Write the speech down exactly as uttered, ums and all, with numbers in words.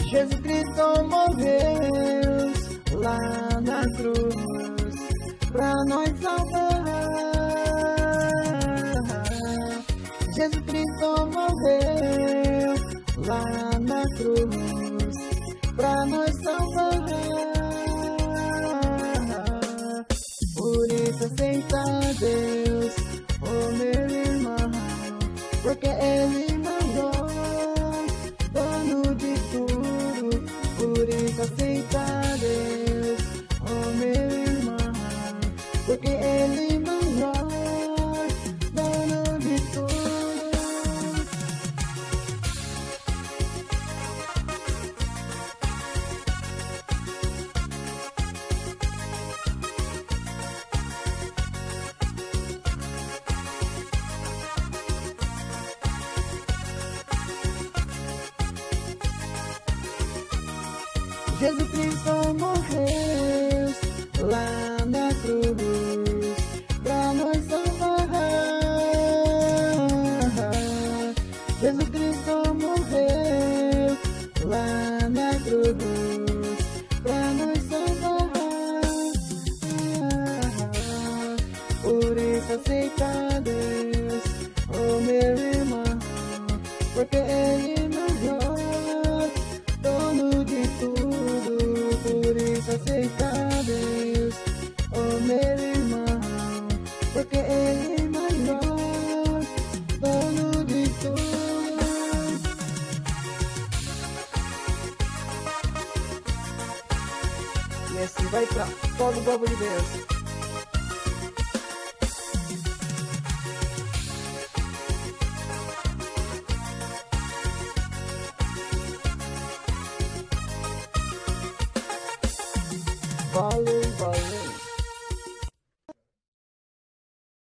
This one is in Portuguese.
Jesus Cristo morreu lá na cruz pra nós salvar. Jesus Cristo morreu lá na cruz pra nós salvar. Por isso aceita Deus, oh meu irmão, porque Ele mandou, dono de tudo. Por isso aceita Deus, oh meu irmão, porque Ele mandou, dono de tudo. Jesus Cristo morreu lá na cruz pra nós salvar. Jesus Cristo morreu lá na cruz pra nós salvar. Por isso aceita Deus, oh meu irmão, porque Ele morreu, dono de tudo. Por isso aceita Deus, oh meu irmão, porque Ele é maior, dono de tudo. E assim vai pra todo o povo de Deus. Valeu.